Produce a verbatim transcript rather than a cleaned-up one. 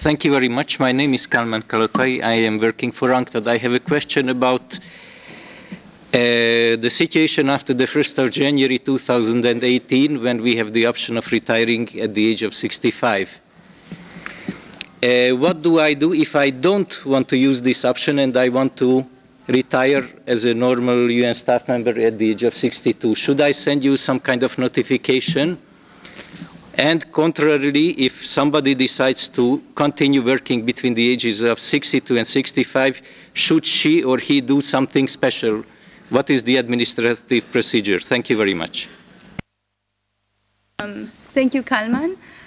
thank you very much. My name is Kalman Kalotai. I am working for UNCTAD. I have a question about uh, the situation after the first of January two thousand eighteen, when we have the option of retiring at the age of sixty-five. Uh, what do I do if I don't want to use this option and I want to retire as a normal U N staff member at the age of sixty-two? Should I send you some kind of notification? And contrarily, if somebody decides to continue working between the ages of sixty-two and sixty-five, should she or he do something special? What is the administrative procedure? Thank you very much. Um, thank you, Kalman.